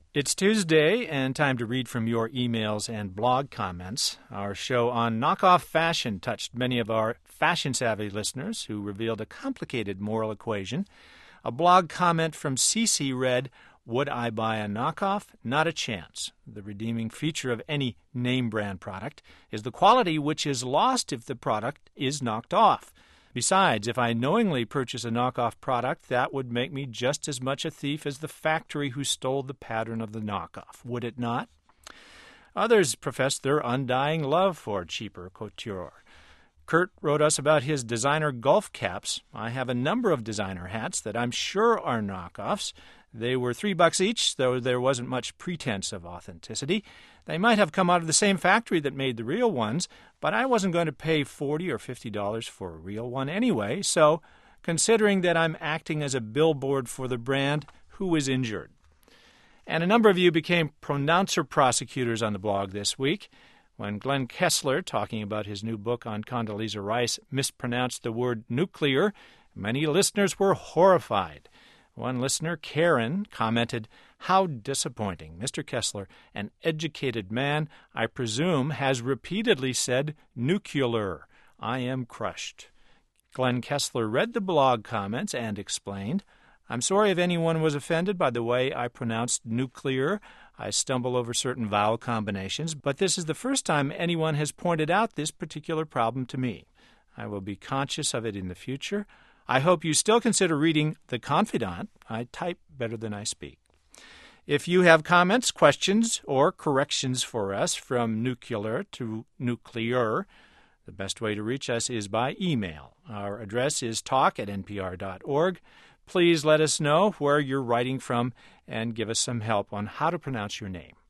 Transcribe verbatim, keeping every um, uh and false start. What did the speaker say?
It's Tuesday and time to read from your emails and blog comments. Our show on knockoff fashion touched many of our fashion-savvy listeners who revealed a complicated moral equation. A blog comment from Cece read, "Would I buy a knockoff? Not a chance. The redeeming feature of any name-brand product is the quality which is lost if the product is knocked off. Besides, if I knowingly purchase a knockoff product, that would make me just as much a thief as the factory who stole the pattern of the knockoff, would it not?" Others profess their undying love for cheaper couture. Kurt wrote us about his designer golf caps. "I have a number of designer hats that I'm sure are knockoffs. They were three bucks each, though there wasn't much pretense of authenticity. They might have come out of the same factory that made the real ones, but I wasn't going to pay forty or fifty dollars for a real one anyway, so considering that I'm acting as a billboard for the brand, who is injured?" And a number of you became pronouncer prosecutors on the blog this week. When Glenn Kessler, talking about his new book on Condoleezza Rice, mispronounced the word nuclear, many listeners were horrified. One listener, Karen, commented, "How disappointing. Mister Kessler, an educated man, I presume, has repeatedly said nuclear. I am crushed." Glenn Kessler read the blog comments and explained, "I'm sorry if anyone was offended by the way I pronounced nuclear. I stumble over certain vowel combinations, but this is the first time anyone has pointed out this particular problem to me. I will be conscious of it in the future. I hope you still consider reading The Confidant. I type better than I speak." If you have comments, questions, or corrections for us from nuclear to nuclear, the best way to reach us is by email. Our address is talk at n p r dot org. Please let us know where you're writing from and give us some help on how to pronounce your name.